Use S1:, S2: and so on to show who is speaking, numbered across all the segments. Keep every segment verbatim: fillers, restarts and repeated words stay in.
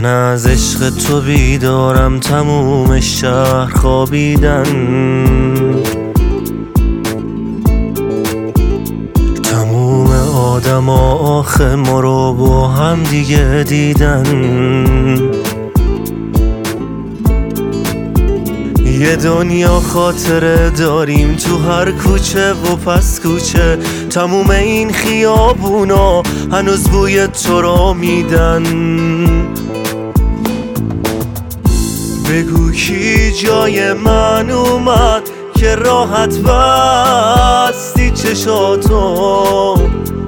S1: من از عشق تو بیدارم، تموم شهر خوابیدن، تموم آدم آخه ما رو با هم دیگه دیدن. یه دنیا خاطره داریم تو هر کوچه و پس کوچه، تموم این خیابونا هنوز بوی تو رو میدن. بگو کی جای من اومد که راحت بستی چشاتو،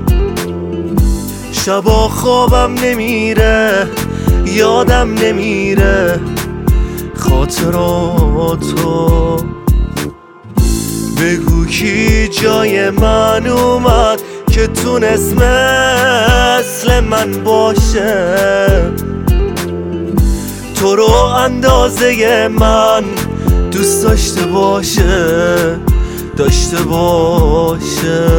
S1: شبا خوابم نمیره، یادم نمیره خاطراتو. بگو کی جای من اومد که تونست مثل من باشه، تو رو اندازه من دوست داشته باشه، داشته باشه.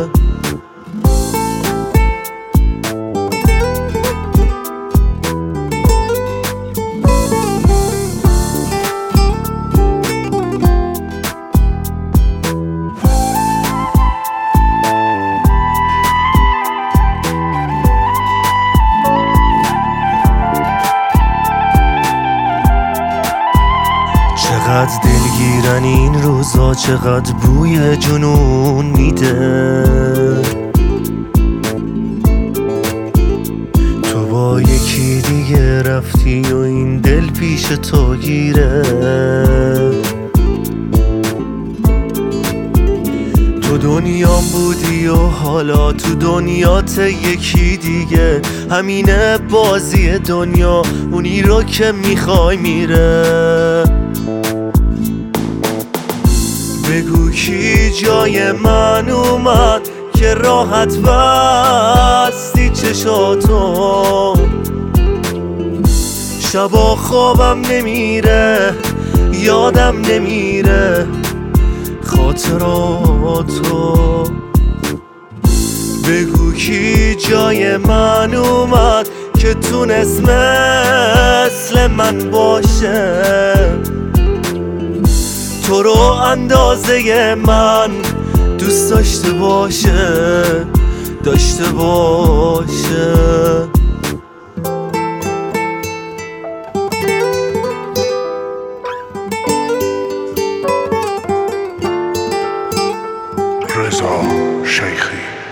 S1: چقدر دلگیرن این روزا، چقدر بوی جنون میده. تو با یکی دیگه رفتی و این دل پیش تو گیره. تو دنیام بودی و حالا تو دنیات یکی دیگه، همینه بازی دنیا، اونی رو که میخوای میره. بگو کی جای من اومد که راحت بستی چشاتو، شبا خوابم نمیره، یادم نمیره خاطراتو. بگو کی جای من اومد که تونست مثل من باشه، تو رو اندازه من دوست داشته باشه، داشته باشه.
S2: رضا شیخی.